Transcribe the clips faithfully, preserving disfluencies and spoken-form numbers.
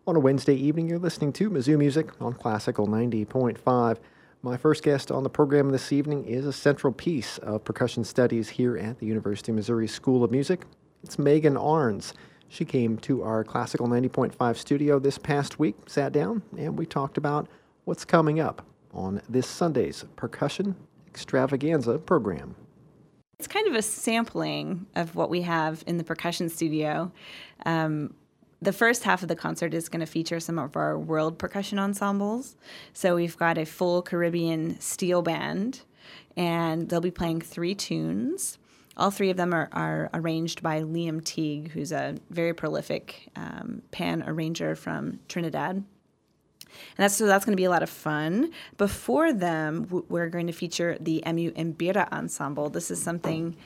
On a Wednesday evening, you're listening to Mizzou Music on Classical ninety point five. My first guest on the program this evening is a central piece of percussion studies here at the University of Missouri School of Music. It's Megan Arns. She came to our Classical ninety point five studio this past week, sat down, and we talked about what's coming up on this Sunday's Percussion Extravaganza program. It's kind of a sampling of what we have in the percussion studio. Um, The first half of the concert is going to feature some of our world percussion ensembles. So we've got a full Caribbean steel band, and they'll be playing three tunes. All three of them are, are arranged by Liam Teague, who's a very prolific um, pan arranger from Trinidad. And that's, so that's going to be a lot of fun. Before them, w- we're going to feature the M U Mbira Ensemble. This is something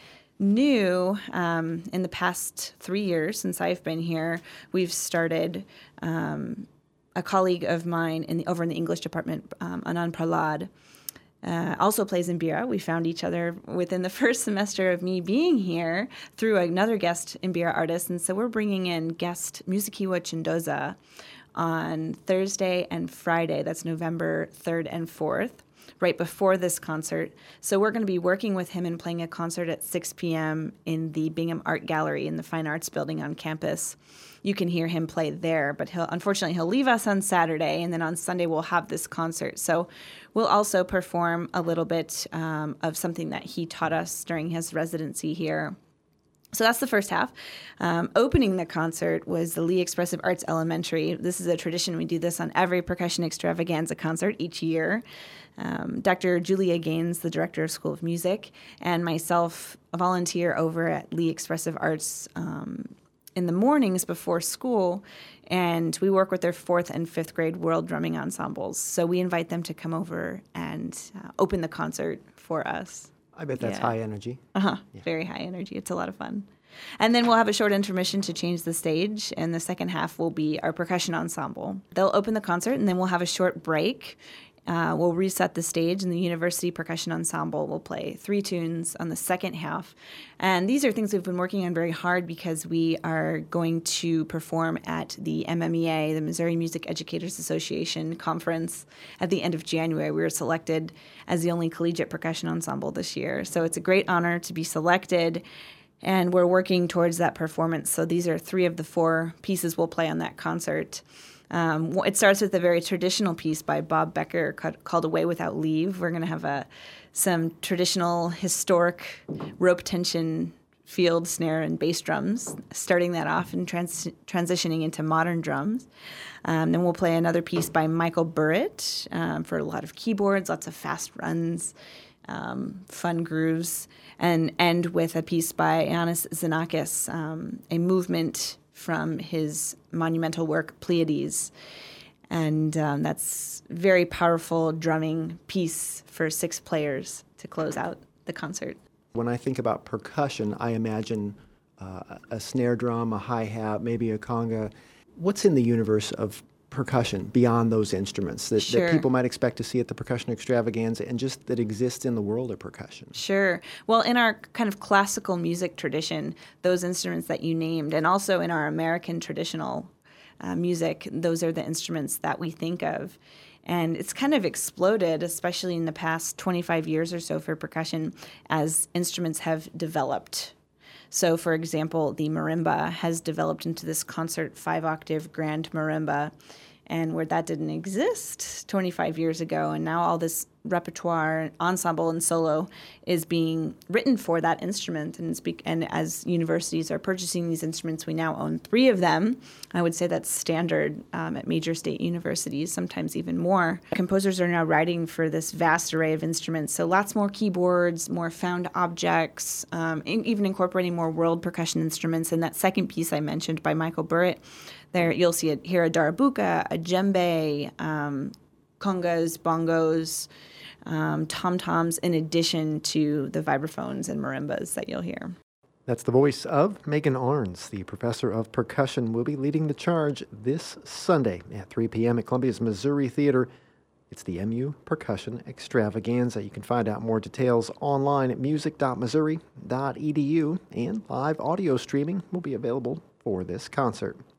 new um, in the past three years since I've been here. We've started um, a colleague of mine in the, over in the English department, um, Anand Prahlad, uh, also plays Mbira. We found each other within the first semester of me being here through another guest Mbira artist, and so we're bringing in guest Musikiwa Chindoza on Thursday and Friday. That's November third and fourth. Right before this concert. So we're going to be working with him and playing a concert at six p.m. in the Bingham Art Gallery in the Fine Arts Building on campus. You can hear him play there, but he'll unfortunately he'll leave us on Saturday, and then on Sunday we'll have this concert. So we'll also perform a little bit um, of something that he taught us during his residency here. So that's the first half. Um, opening the concert was the Lee Expressive Arts Elementary. This is a tradition. We do this on every Percussion Extravaganza concert each year. Um, Doctor Julia Gaines, the director of School of Music, and myself volunteer over at Lee Expressive Arts um, in the mornings before school, and we work with their fourth and fifth grade world drumming ensembles. So we invite them to come over and uh, open the concert for us. I bet that's Yeah. high energy. Uh-huh. Yeah. Very high energy. It's a lot of fun. And then we'll have a short intermission to change the stage, and the second half will be our percussion ensemble. They'll open the concert, and then we'll have a short break. Uh, we'll reset the stage, and the University Percussion Ensemble will play three tunes on the second half. And these are things we've been working on very hard because we are going to perform at the M M E A, the Missouri Music Educators Association conference at the end of January. We were selected as the only collegiate percussion ensemble this year. So it's a great honor to be selected, and we're working towards that performance. So these are three of the four pieces we'll play on that concert. Um, it starts with a very traditional piece by Bob Becker called Away Without Leave. We're going to have a, some traditional, historic rope tension field, snare, and bass drums, starting that off and trans- transitioning into modern drums. Um, then we'll play another piece by Michael Burritt um, for a lot of keyboards, lots of fast runs, um, fun grooves, and end with a piece by Ioannis Xenakis, um, a movement from his monumental work, Pleiades. And um, that's a very powerful drumming piece for six players to close out the concert. When I think about percussion, I imagine uh, a snare drum, a hi-hat, maybe a conga. What's in the universe of percussion beyond those instruments that, Sure. that people might expect to see at the Percussion Extravaganza and just that exists in the world of percussion? Sure. Well, in our kind of classical music tradition, those instruments that you named, and also in our American traditional uh, music, those are the instruments that we think of. And it's kind of exploded, especially in the past twenty-five years or so for percussion, as instruments have developed. So, for example, the marimba has developed into this concert five-octave grand marimba, and where that didn't exist twenty-five years ago, and now all this repertoire, ensemble, and solo is being written for that instrument. And, speak, and as universities are purchasing these instruments, we now own three of them. I would say that's standard um, at major state universities, sometimes even more. Composers are now writing for this vast array of instruments, so lots more keyboards, more found objects, um, in, even incorporating more world percussion instruments. And that second piece I mentioned by Michael Burritt, there you'll see a, here a darabuka, a djembe, um, congas, bongos, um, tom-toms, in addition to the vibraphones and marimbas that you'll hear. That's the voice of Megan Arns, the professor of percussion, will be leading the charge this Sunday at three p.m. at Columbia's Missouri Theater. It's the M U Percussion Extravaganza. You can find out more details online at music dot missouri dot e d u, and live audio streaming will be available for this concert.